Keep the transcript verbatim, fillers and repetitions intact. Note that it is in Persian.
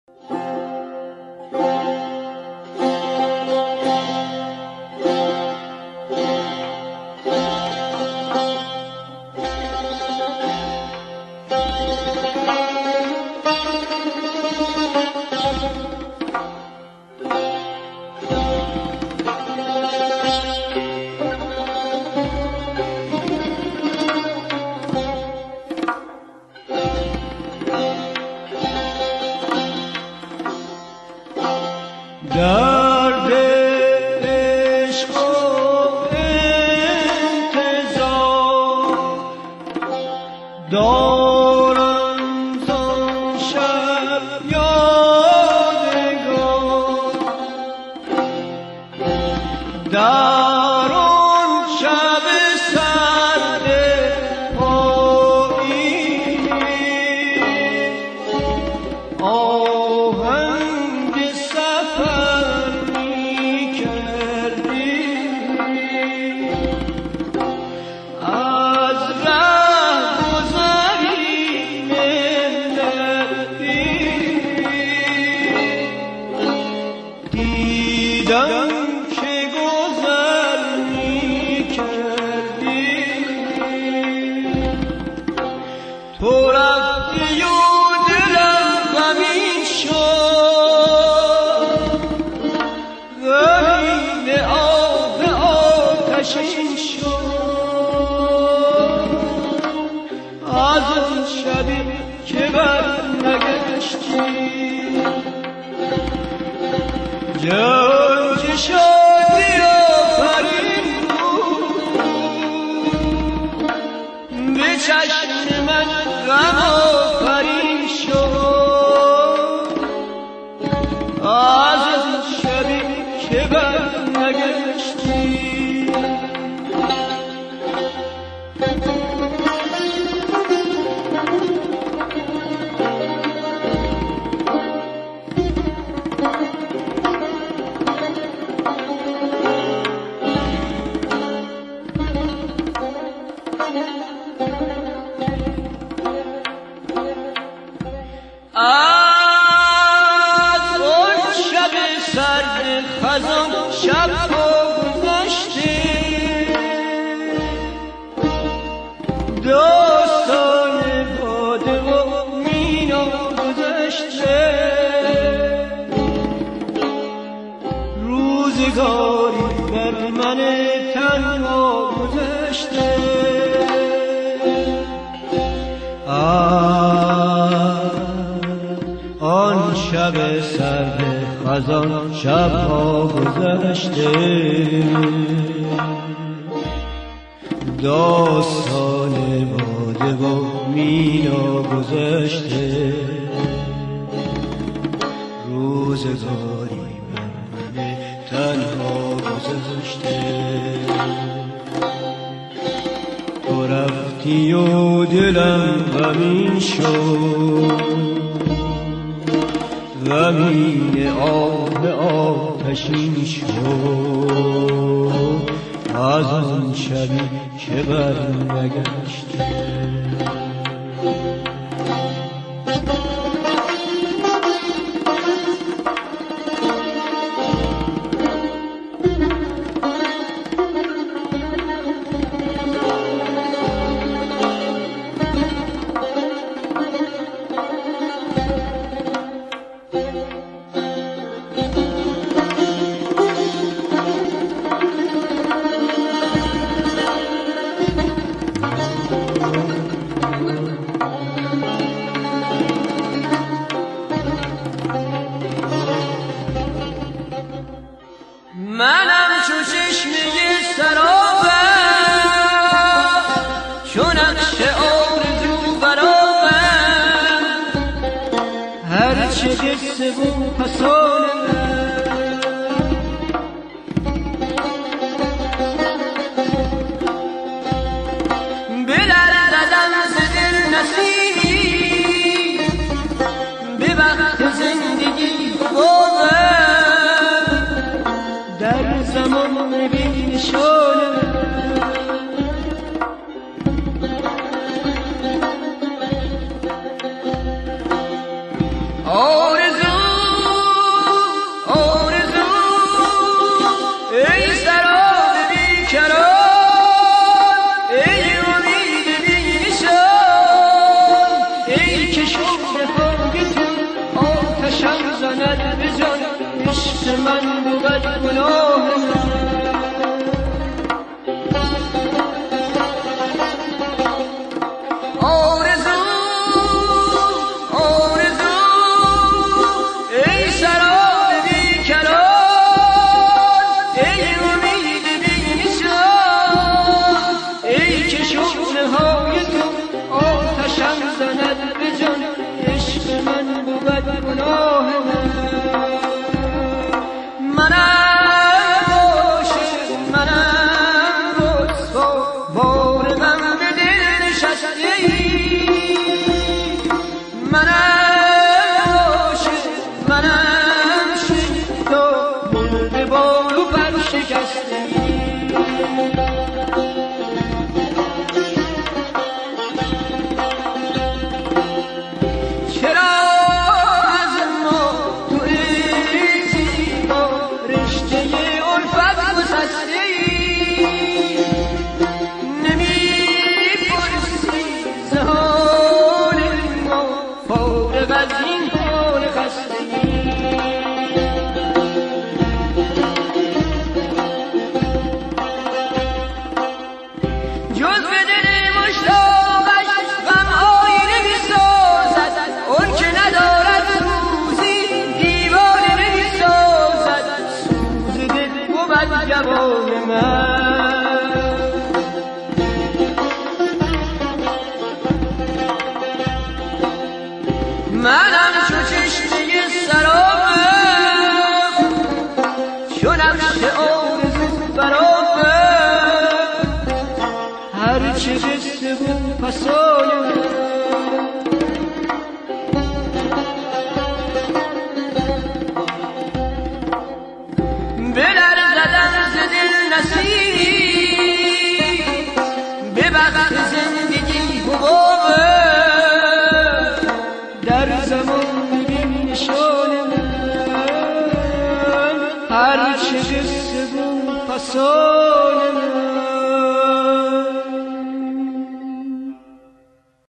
درد عشق و انتظار دارم زان شب یادگار، در آن شب سرد پاییز آهنگ سفر می کردی، از ره گذری ملتی دیدم که گذر می کردی، تو رفتی و دلم غمین شد، غمین آب آتشین شد، از اون شبی که بر نگشتی جان که شادی آفرین بود، به چشم من غم آفرین شد، از اون شبی که بر نگشتی. از اون شب سرد خزان شب ها گذشته، داستان باده و مینا گذشته، روزگاری بر من تنها گذشته، آن شب سرد خزان شبها گذشته، داستان باده و مینا گذشته، روزگاری بر من تنها گذشته، تو رفتی و دلم غمین شد، غمین آب آتشین شد، از آن شبی که بر نگشته. منم چو چشمه سرابم، چو نقش آرزو برابم، هرچه قصه و فسانه بلرزدم ز دل نسیم، به وقت زندگی بازم در زمان بی نشانه، آرزو عشق من بود گناه من. آرزو آرزو ای سراب بی کران، ای امید بی نشان، ای که شعله های تو آتشم زند به جان. عشق من بود گناه من. منم عاشق منم رسوا، بار غم به دل نشسته. منم عاشق منم شیدا، مرده بال و پر شکسته. جوان من منم چو چشمه سرابم، چو نقش آرزو برابم. هرچه جسته بود پسایم، به وقت زندگی حبابه در زمان بی نشان من. هر چه جسته بود پسا